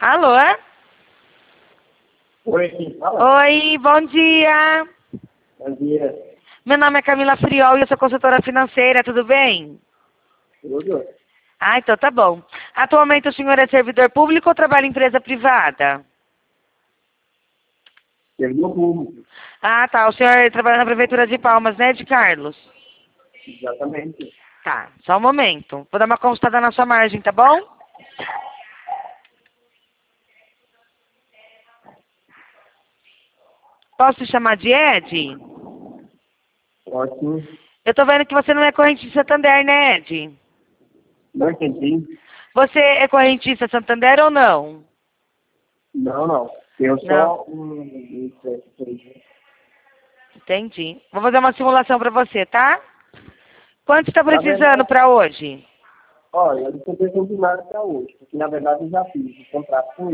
Alô? Oi, quem fala? Oi, bom dia. Bom dia. Meu nome é Camila Friol e eu sou consultora financeira, tudo bem? Tudo? Ah, então tá bom. Atualmente o senhor é servidor público ou trabalha em empresa privada? Servidor público. Ah, tá. O senhor trabalha na Prefeitura de Palmas, né, de Carlos? Exatamente. Tá, só um momento. Vou dar uma consultada na sua margem, tá bom? Posso te chamar de Ed? Ótimo. Eu tô vendo que você não é correntista Santander, né, Ed? Não entendi? Você é correntista Santander ou não? Não, não. Eu Não. só um... Entendi. Vou fazer uma simulação pra você, tá? Quanto está Na precisando verdade, pra hoje? olha, eu não estou pensando em nada para hoje, porque na verdade eu já fiz o contrato com